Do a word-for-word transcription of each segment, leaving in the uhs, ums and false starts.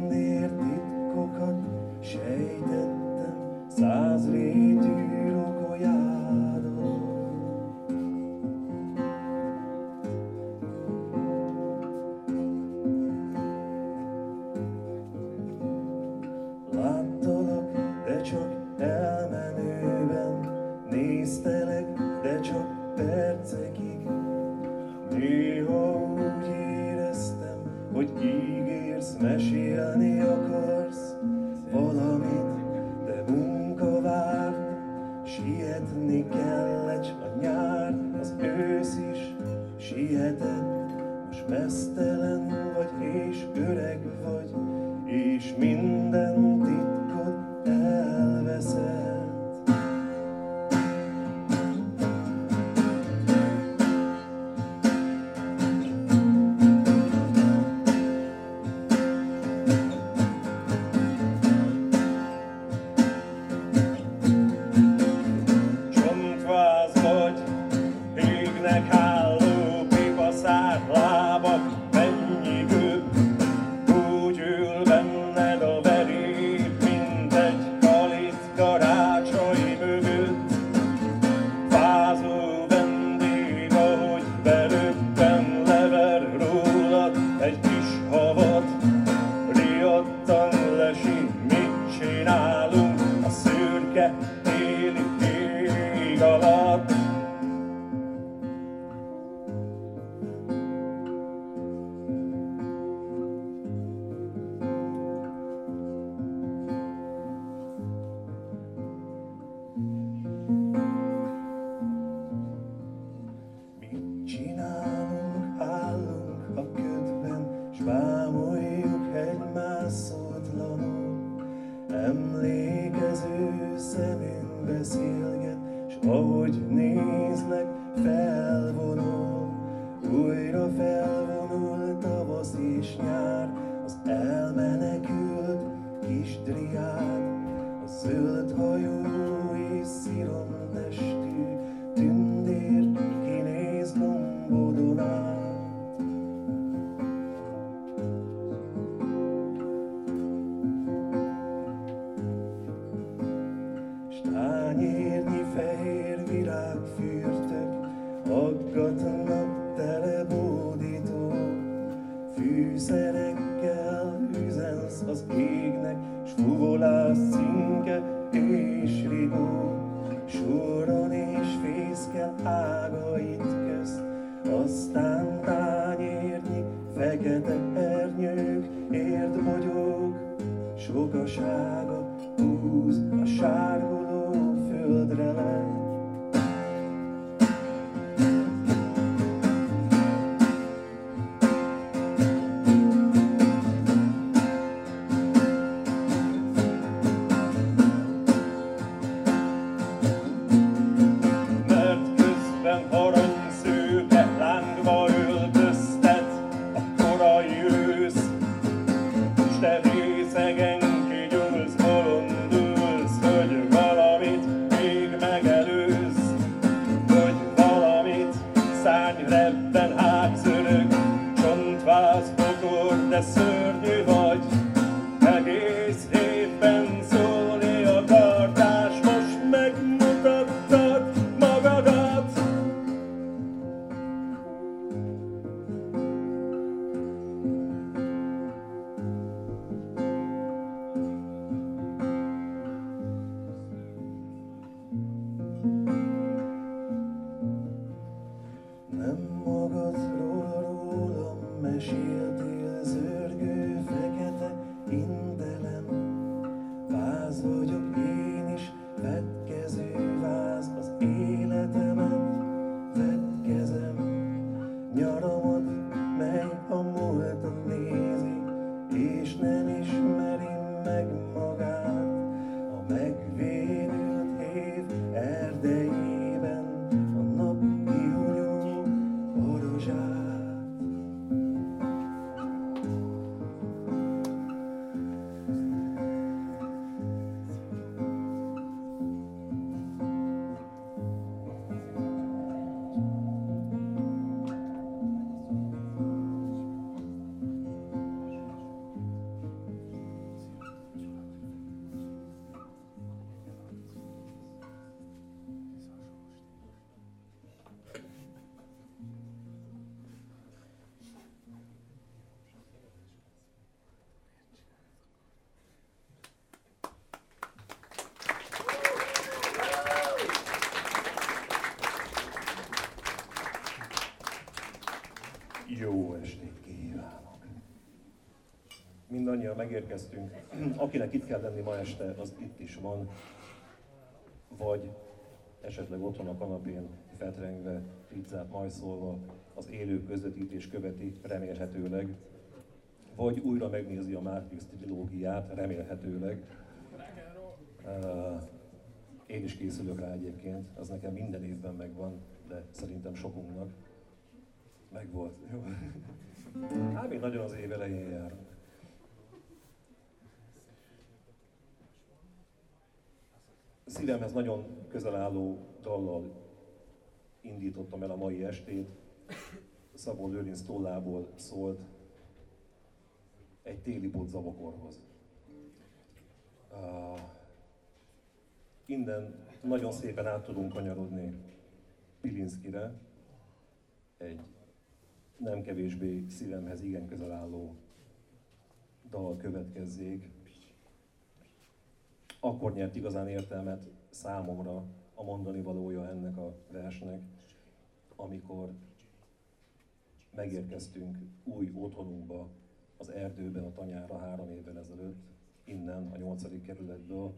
tündér titkokat sejtettem százrétű rokolyádon. Láttalak, de csak elmenőben, néztelek, de csak percekig. Néha úgy éreztem, hogy ígérsz, mesélni akarsz valamit, de munka várt, sietni kellett a nyár, az ősz is sietett. Most meztelen vagy és öreg vagy, és minden titkot elveszed. Bámoljuk egymás szótlanul, emlékező szemünk beszélget, s ahogy nézlek, felvonul, újra felvonul tavasz és nyár, az elmenekült kis driád, a zöld hajú és sziromtestű tündér kinéz gombodon át. Tányérnyi fehér virágfürtök aggatnak tele bódító fűszerekkel üzensz az égnek, s fuvolász cinke és rigó, soron és fészkel ágait közt, aztán tányérnyi fekete ernyők, érdbogyók sokasága húz a sárguló földre le. Mert közben aranyszőke lángba öltöztet a korai ősz, s te részegen kigyúlsz, bolondulsz, hogy valamit még megelőz, hogy valamit szárnyrebben hátszörög, csontváz fogor, de szörnyű vagy, egész évben szólni akartás, most megmutattad magadat. Nem magadról, rólam meséltél, zörgő fekete intelem. Váz vagyok én is, vetkező váz, az életemet vetkezem. Nyaramat, mely a múltat nézi, és nem ismeri meg magát. A megvédült év erdejében a nap kihunyó borozsát. annyian megérkeztünk, akinek itt kell lenni ma este, az itt is van, vagy esetleg otthon a kanapén fetrengve, pizzát majszolva, az élő közvetítés követi, remélhetőleg, vagy újra megnézi a Matrix trilógiát, remélhetőleg. Uh, én is készülök rá egyébként, az nekem minden évben megvan, de szerintem sokunknak megvolt. Jó. Hát még nagyon az év elején járunk. Szívemhez nagyon közel álló dallal indítottam el a mai estét. Szabó Lőrinc tollából szólt egy téli bodzabokorhoz. Uh, innen nagyon szépen át tudunk kanyarodni Pilinszkire, egy nem kevésbé szívemhez igen közel álló dal következzék. Akkor nyert igazán értelmet számomra a mondani valója ennek a versnek, amikor megérkeztünk új otthonunkba, az erdőben, a Tanyára három évvel ezelőtt, innen a nyolcadik kerületből,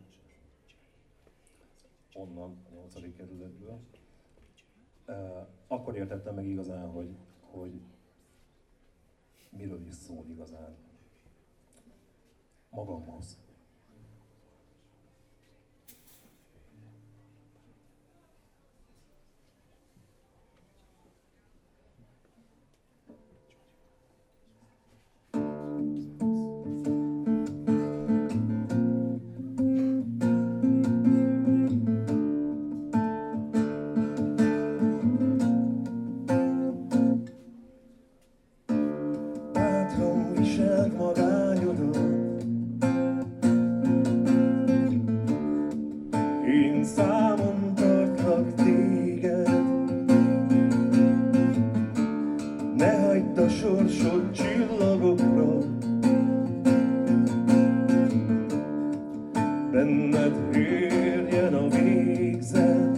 onnan a nyolcadik kerületből. Akkor értettem meg igazán, hogy, hogy miről is szól igazán magamhoz. Én számon tartlak téged, ne hagyd a sorsod csillagokra, benned érjen a végzet.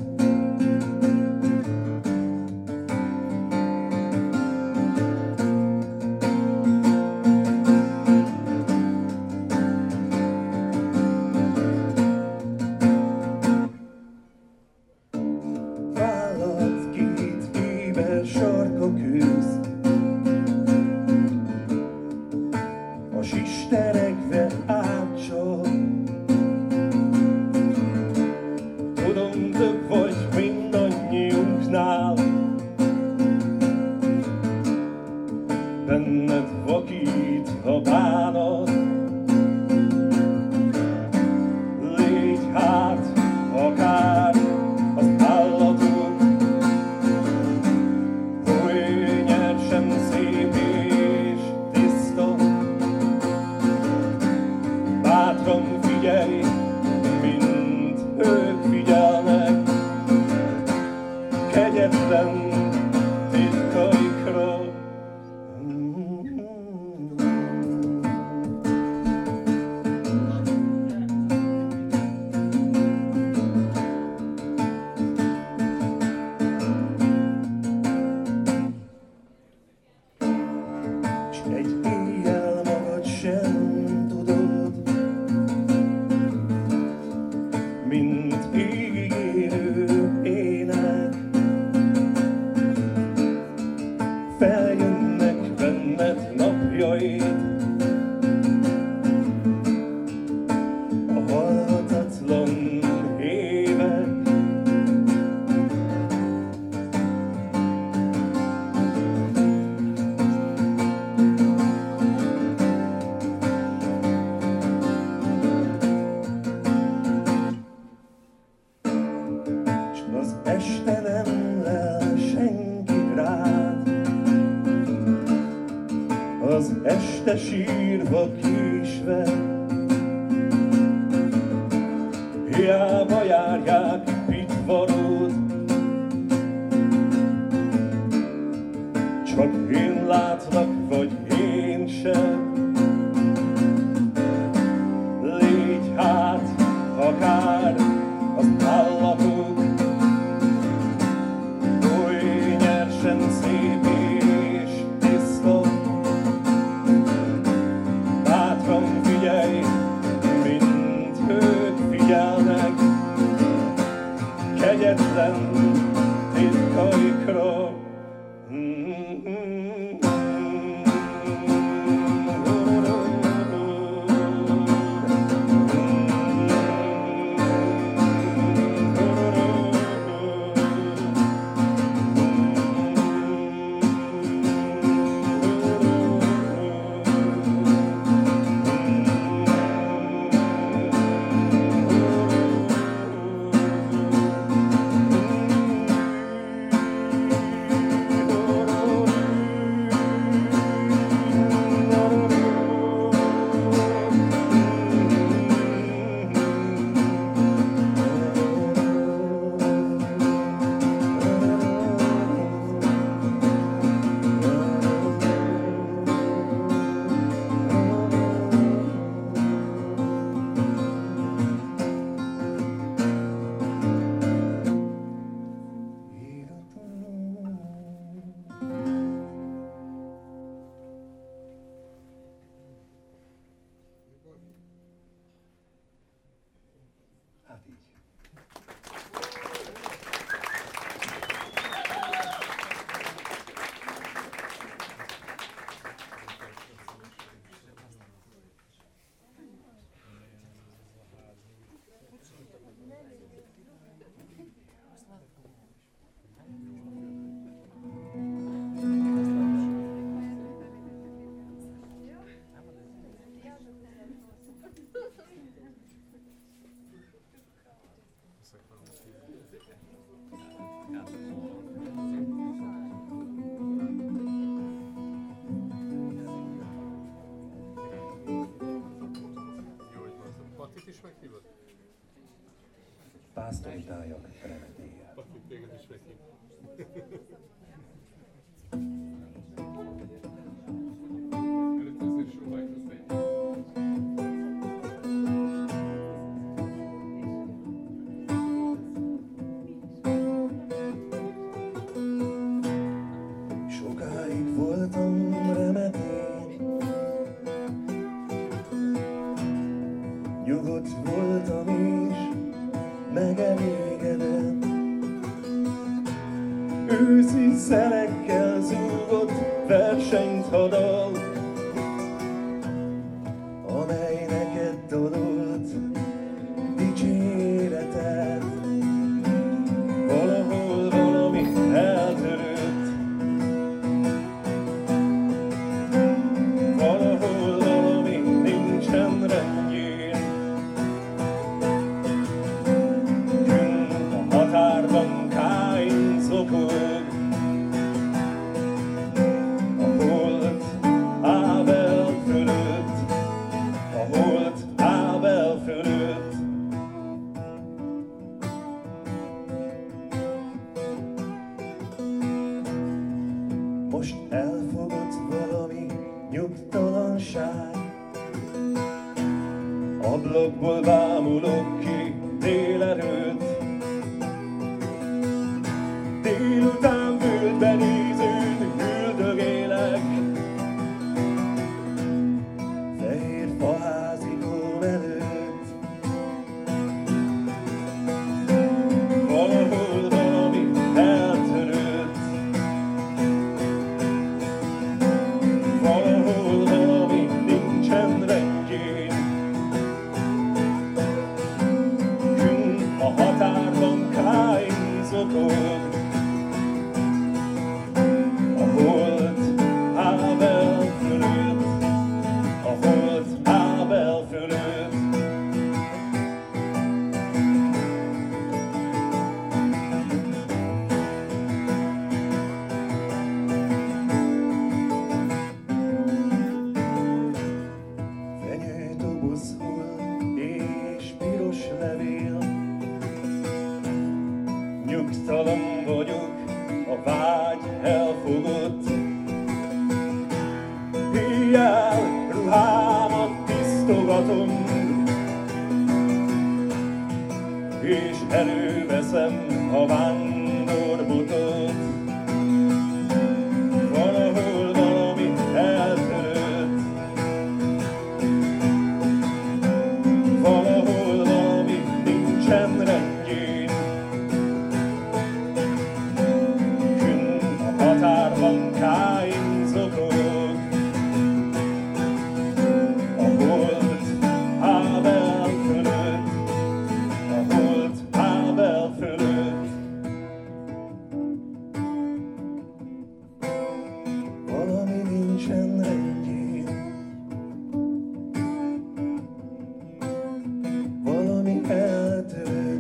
Sarka köz, a sisterekbe átcsal. Tudom, több vagy mindannyiunknál, benned vakít a bánat. Légy hát akár az állatok, szép és tiszta. Bátran figyelj, mint ők figyelnek, kegyetlen titkaikra. Egy éjjel magad sem tudod, mint ígérő ének. Feljönnek benned napjaid, a halhatatlan évek. Az este nem lel senki rád, az este sírva késve. Hiába járják pitvarod, csak én látlak, vagy én sem. Légy hát akár az állatok, oly nyersen szép és tiszta. Bátran pásztoritáljak remetéje. Sokáig voltam remetén, nyugodt voltam és megelégedett. Őszi szelekkel zúgott versenyt hadal, amely neked dalolt dicséretet. Valahol valami eltörött, valahol valami nincsen rendjén. Künk a határban Káin zokog, a holt Ábel fölött, a holt Ábel fölött. Most elfogott valami nyugtalanság, Ablakból bámulok ki délelőtt, délután földbe nézőn üldögélek. fehér faházikom előtt. Valahol valami eltörött, valahol valami nincsen rendjén. Künk a határban Káin zokog, a holt Ábel fölött, a holt Ábel fölött. Fenyődoboz hull és piros levél, Nyugtalan vagyok, a vágy elfogott. Éjjel ruhámat tisztogatom, és előveszem a vándorbotot. Valahol valami eltörött, valahol valami nincsen rendjén. Künk a határban Káin zokog, a holt Ábel fölött, a holt Ábel fölött. valami nincsen rendjén. Valami eltörött.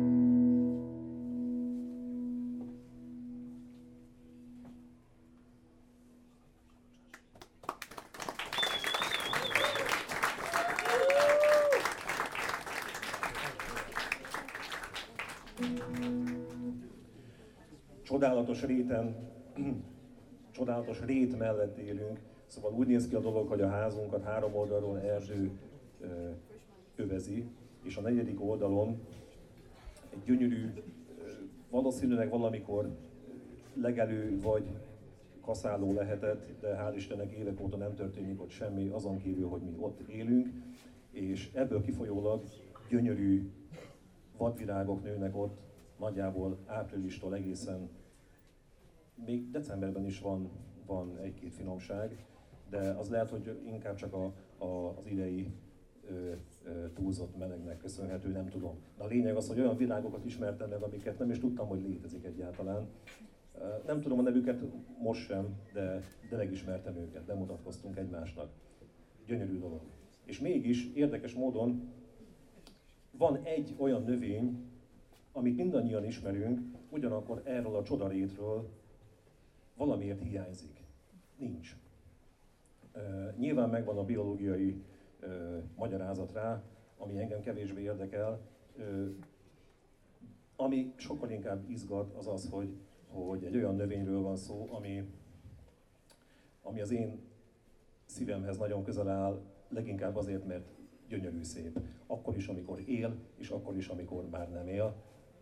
Csodálatos réten, csodálatos rét mellett élünk, szóval úgy néz ki a dolog, hogy a házunkat három oldalról Erzső ö, övezi, és a negyedik oldalon egy gyönyörű, ö, valószínűleg valamikor legelő vagy kaszáló lehetett, de hál' Istennek évek óta nem történik ott semmi, azon kívül, hogy mi ott élünk, és ebből kifolyólag gyönyörű vadvirágok nőnek ott, nagyjából áprilistól egészen, még decemberben is van, van egy-két finomság, de az lehet, hogy inkább csak a, a, az idei ö, ö, túlzott melegnek köszönhető, nem tudom. De a lényeg az, hogy olyan virágokat ismertem meg, amiket nem is tudtam, hogy létezik egyáltalán. Nem tudom a nevüket most sem, de, de megismertem őket, bemutatkoztunk egymásnak. Gyönyörű dolog. És mégis érdekes módon van egy olyan növény, amit mindannyian ismerünk, ugyanakkor erről a csodarétről valamiért hiányzik. Nincs. Uh, nyilván megvan a biológiai uh, magyarázat rá, ami engem kevésbé érdekel, uh, Ami sokkal inkább izgat, az az, hogy, hogy egy olyan növényről van szó, ami, ami az én szívemhez nagyon közel áll, leginkább azért, mert gyönyörű szép. Akkor is, amikor él, és akkor is, amikor már nem él.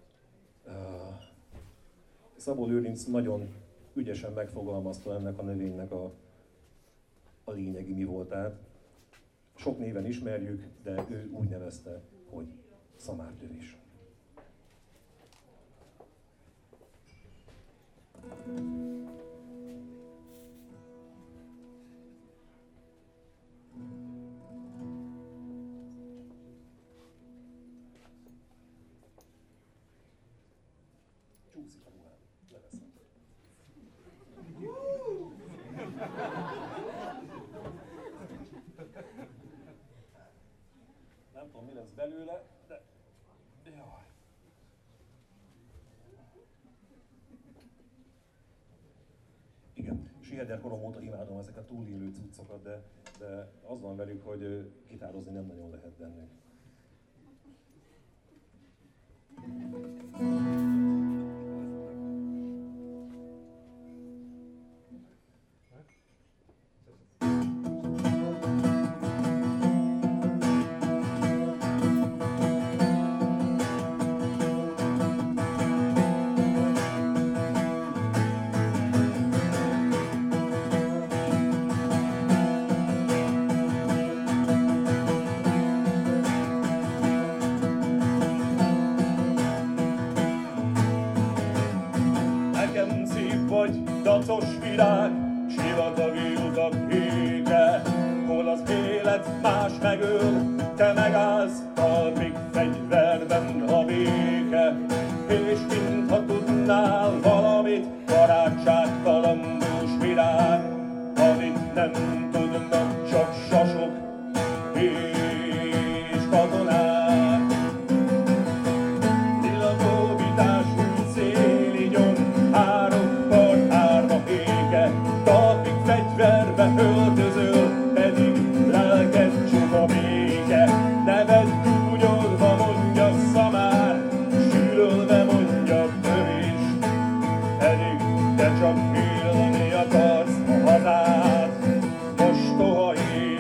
Szabó Lőrinc nagyon ügyesen megfogalmazta ennek a növénynek a, a lényegi mi voltát. Sok néven ismerjük, de ő úgy nevezte, hogy szamárdövés. Csúszik a ruhám, leveszem. Nem tudom, mi lesz belőle, de... Jaj. Igen, Siheder korom óta imádom ezeket a túlélő cuccokat, de, de az van velük, hogy gitározni nem nagyon lehet bennük. Vagy dacos virág, sivatagi utak éke, hol az élet más megöl, te megállsz talpig fegyverben a béke. És mintha tudnál valamit, barátságtalan bús virág, amit nem tudnak csak sasok és katonák. Lilagó vitású széli gyom, hárokkor árva éke, talpig fegyverbe öltözöl, pedig lelked csupa béke. Neved gúnyolva mondja szamár, sűrölve mondja tövés, pedig te csak élni akarsz a hazád, mostoha és.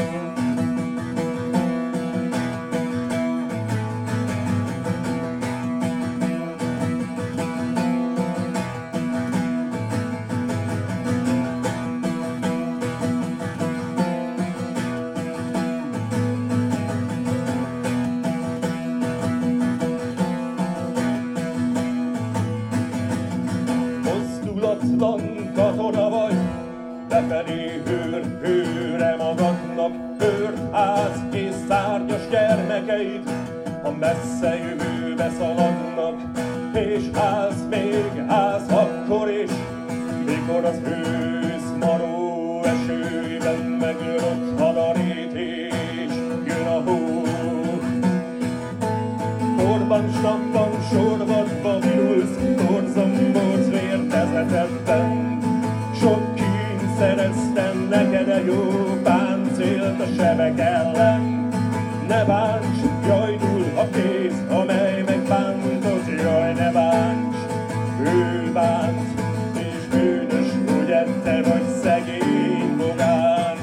Mozdulatlan katona vagy, befelé hőr, hőre magadnak, hőrt ház és szárnyas gyermekeid, a messze jövőbe szaladnak, és állsz még, állsz akkor is, mikor az ősz maró esőben meglövött hadarítés, jön a hó. Torban, snapban, sorvadba virulsz, torzombolsz vértezetetben. Sok kín szereztem neked a jó páncélt a sebek ellen. Ne bánts, jajdul a kéz, amely megbántott, jaj, ne bánts. Ő bánt, és bűnös, ugye te vagy szegény bogáncs.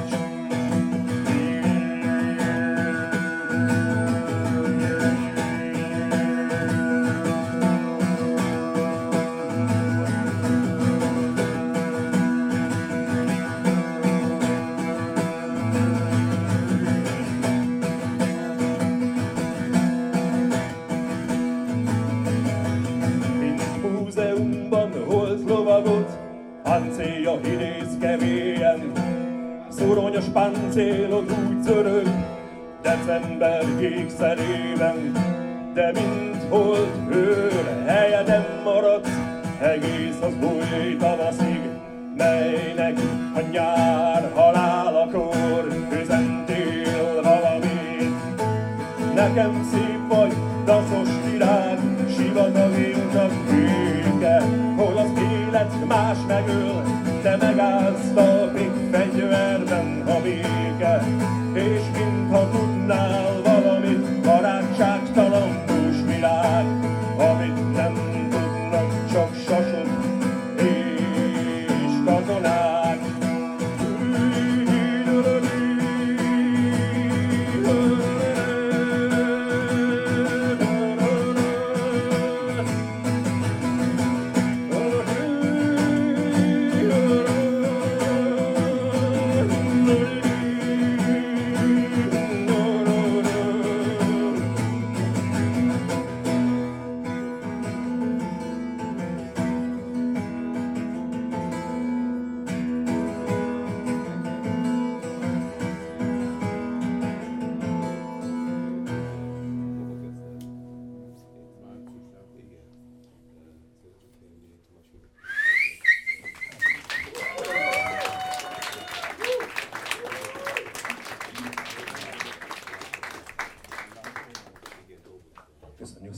Páncélja idéz kemélyen, szuronyos páncélod úgy zörög, december jégszerében, de mint hold őr, helyeden maradsz, egész az új tavaszig, melynek a nyár halálakor üzentél valamit. Nekem szép vagy, dacos virág, sivatagi utak vége, hol az élet más megöl, te megállsz talpig fegyverben a béke. És mintha tudnál valamit, barátságtalan bús virág, amit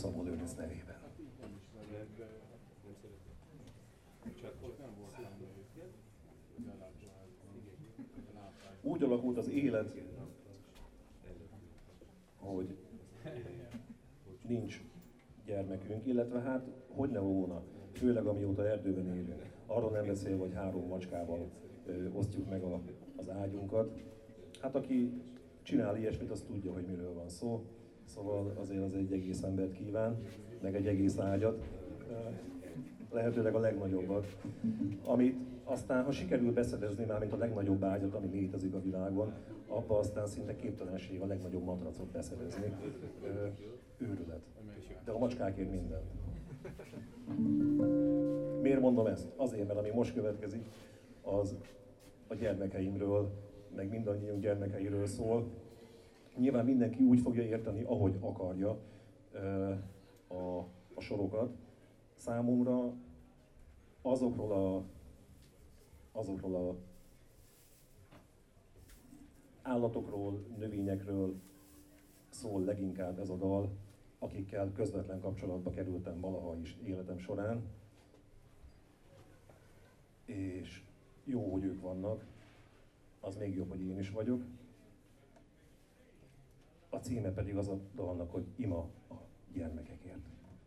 Szabó Lőrinc nevében. Úgy alakult az élet, hogy nincs gyermekünk, illetve hát hogy ne volna, főleg amióta erdőben élünk. Arról nem beszélve, hogy három macskával ö, osztjuk meg a, az ágyunkat. Hát aki csinál ilyesmit, az tudja, hogy miről van szó. Szóval azért az egy egész embert kíván, meg egy egész ágyat. Lehetőleg a legnagyobbat. Amit aztán, ha sikerül beszedezni már, mint a legnagyobb ágyat, ami létezik a világon, abba aztán szinte képtelenség a legnagyobb matracot beszedezni. Őrület. De a macskákért minden. Miért mondom ezt? Azért, mert ami most következik, az a gyermekeimről, meg mindannyiunk gyermekeiről szól. Nyilván mindenki úgy fogja érteni, ahogy akarja a, a sorokat. Számomra azokról a, azokról a állatokról, növényekről szól leginkább ez a dal, akikkel közvetlen kapcsolatba kerültem valaha is életem során. És jó, hogy ők vannak, az még jobb, hogy én is vagyok. A címe pedig az a dalnak, hogy Ima a gyermekekért.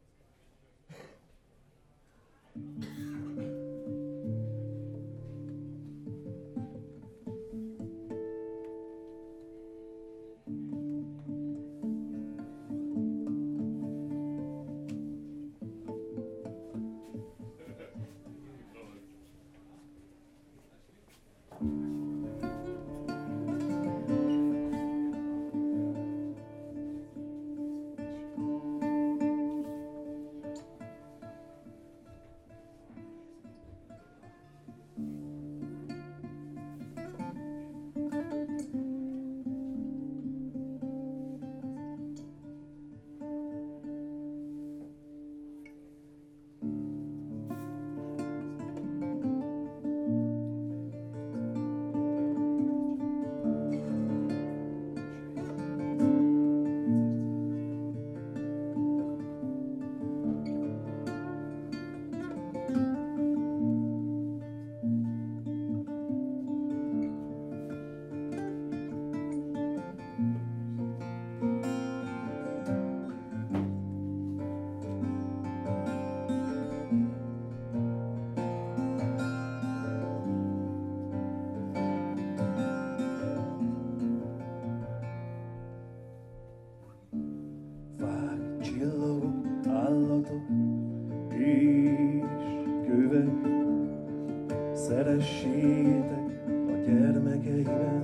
Szeressétek a gyermekeimet,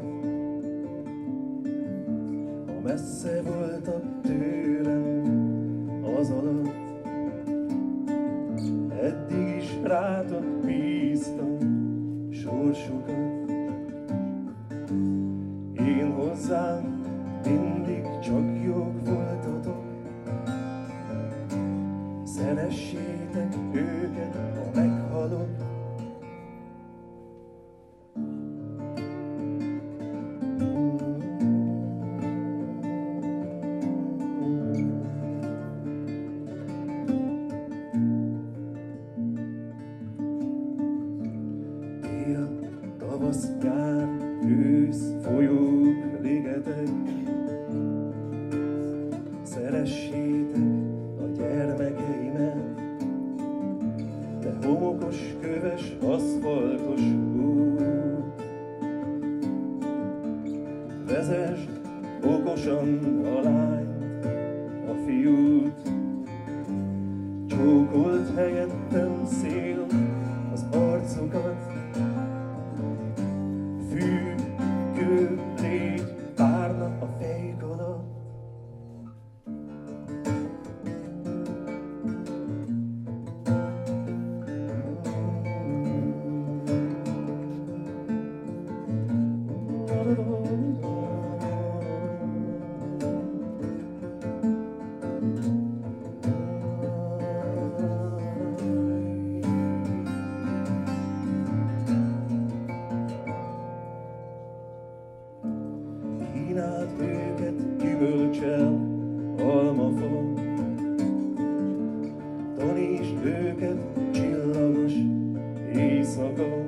ha messze voltak tőlem az alatt, eddig is rátok bíztam sorsukat. Én hozzám mindig csak jók voltatok, szeressétek őket, ha meghalok. Tavasz, nyár, ősz, folyók, ligetek, szeressétek a gyermekeimet, de homokos, köves, aszfaltos út. Vezesd okosan a lányt, a fiút, csókolt helyettem szél az arcukat. Fűkő légy várna a fejük alatt. Kínáld őket gyümölcsel, almafa, rokon,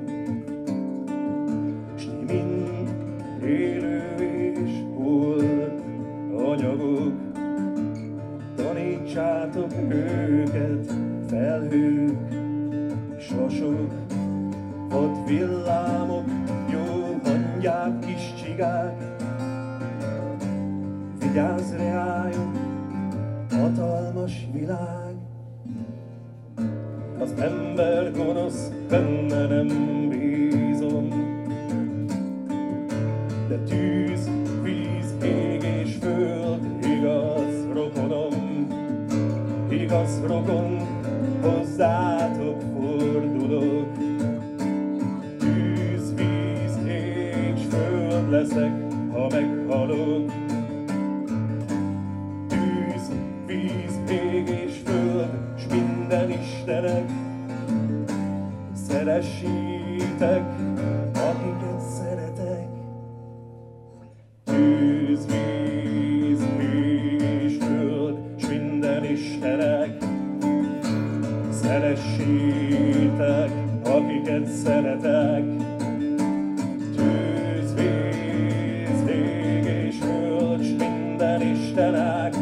s ti mind élő és holt anyagok. Tanítsátok őket, felhők, sasok, vad villámok, jó hangyák, kis csigák. Vigyázz reájuk, hatalmas világ. Az ember gonosz, benne nem bízom, de tűz, víz, ég és föld, igaz rokonom, igaz rokon, hozzátok fordulok. Tűz, víz, ég és föld leszek, ha meghalok. Tűz, víz, ég és föld, s minden istenek. Szeressétek, akiket szeretek. Tűz, víz, ég és föld, s minden istenek. Szeressétek, akiket szeretek. Tűz, víz, ég és föld, s minden istenek.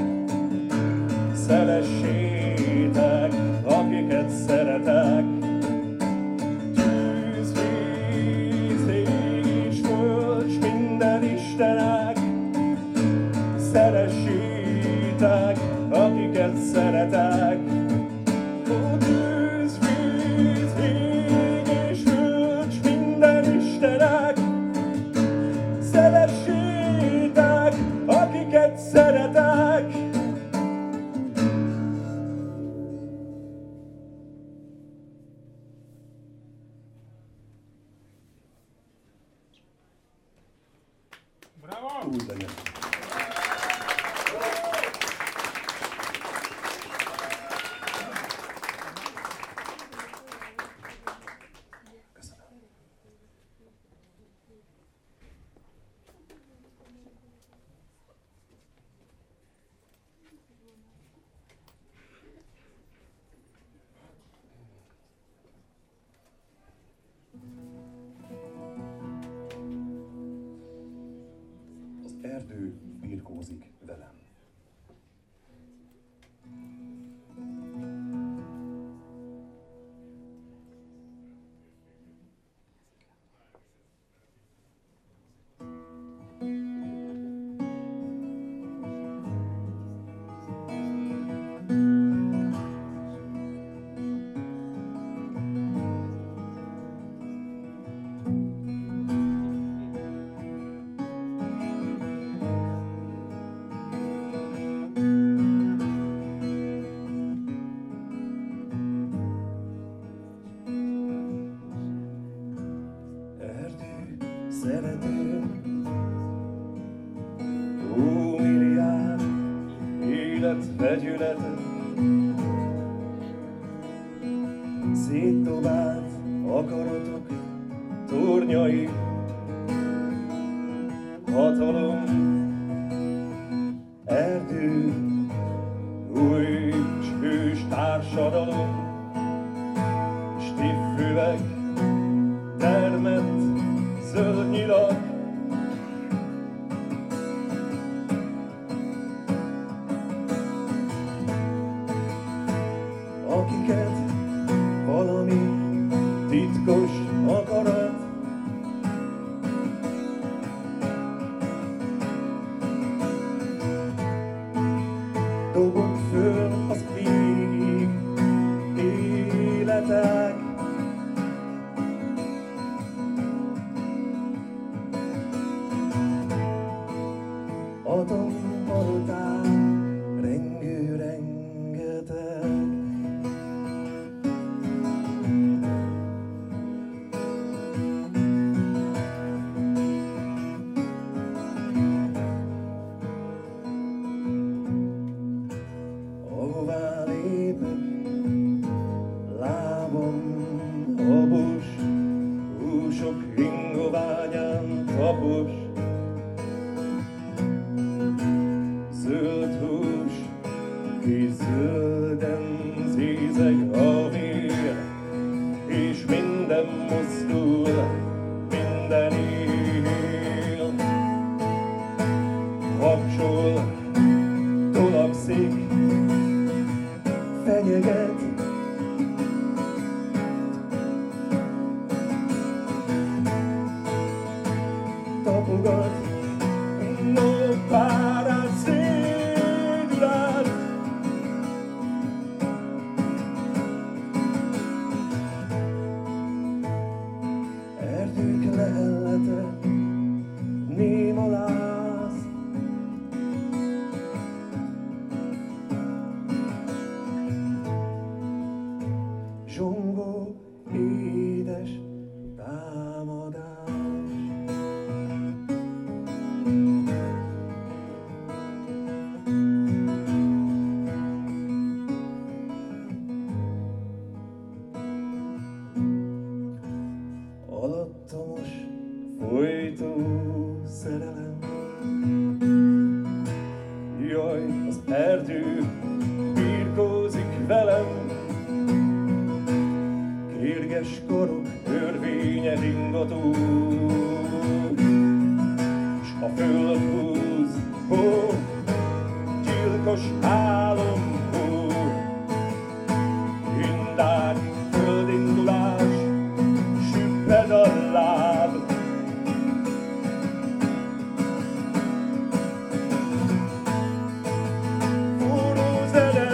Szeressétek, akiket szeretek. Tűz, víz, ég és föld, s minden istenek. Szeressétek, akiket szeretek. Ó, tűz, víz, ég és föld, s minden istenek. Szeressétek, akiket szeretek. Bravo! Úgy legyen. Köszönöm. Az erdő birkózik velem. Erdő, szeretőm, ó, milliárd élet vegyülete, szétdobált akaratok tornyai, hatalom, erdő, új s hős társadalom, stiffülek, termett zöld nyilak. Akiket valami titkos akarat dobok föl az égig életek. Atompalotán rengő rengeteg. Ahová lépek, lábam habos, húsok ingoványán tapos. Zöld hús, és zölden zízeg a vér, és minden mozog az erdő birkózik velem. Kérges korok örvénye ringató, s a föld húz, ó, gyilkos álom, ó, indák, földindulás, süpped a láb. Forró zene